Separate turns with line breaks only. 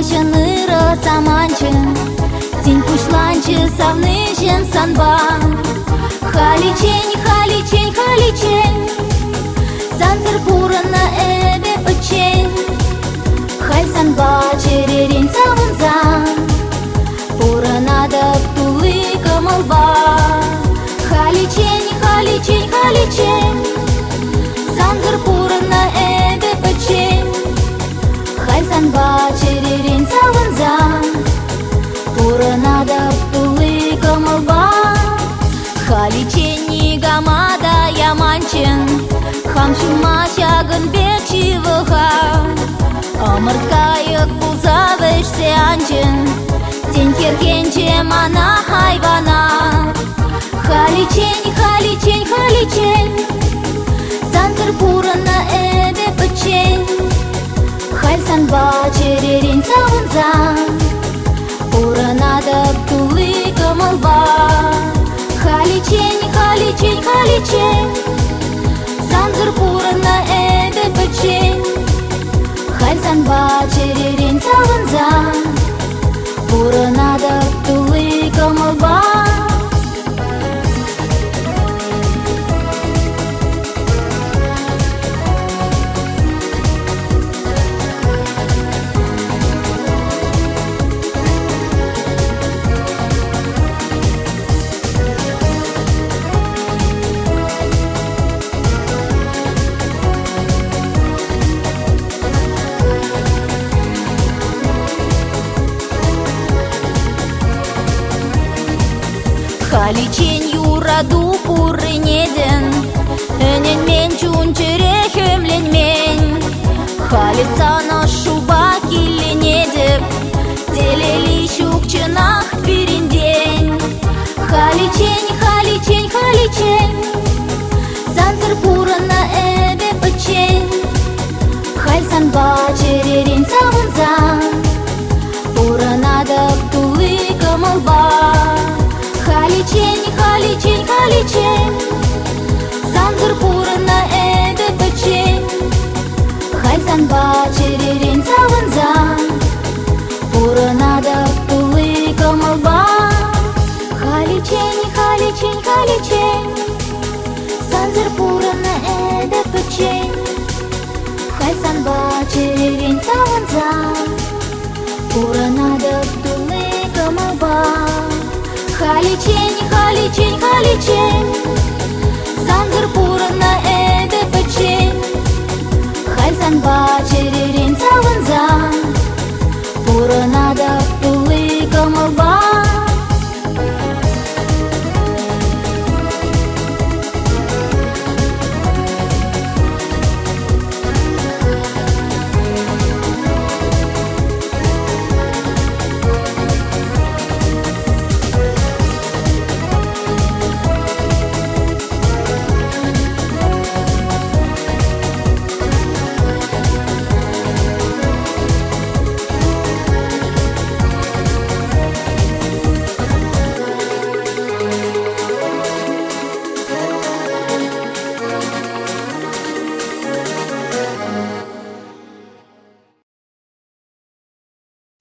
ныры саманчы, тень пушланчы савныжен санба. Халичень, халичень, халичень, санзыр пурына эбе пычень. Халь санба черерень савынзан, пурына да птулы кымылба. Халичень, халичень, халичень, санзыр пурына эбе пычень. Халь санба черерень савынзан, пурына да птулы кымылба. Халичень гамада яманчын, хамшума шагын бекчи выха. Омырткайык булса вешсе анчын, тень кергенче мана хайвана. Халичень, халичень, халичень, санзыр пурына эбе пычень. Халь санба черерень савынзан, пурына да птулы кымылба. Халичень, халичень, халичень, санзыр пурына эбе пычень. Халь санба черерень савынзан, пурына да птулы кымылба. Халичень юраду пурынеден, энен мен чунчере хемленмен. Халисана шуба килленедеп, телели щукчынах пириндень. Халичень, халичень, халичень, санзыр пурына эбе пычень. Халь санба черерень савынзан, пурына да птулы кымылба. Халичень, халичень, халичень, санзыр пурына эбе пычень. Халь санба черерень савынзан, пурына да птулы кымылба. Халичень, халичень, халичень, санзыр пурына эбе пычень. Халь санба черерень савынзан, пурына да птулы кымылба. Халичень, халичень, халичень, санзыр пурына эбе пычень. Халь санба черерень савынзан, пурына да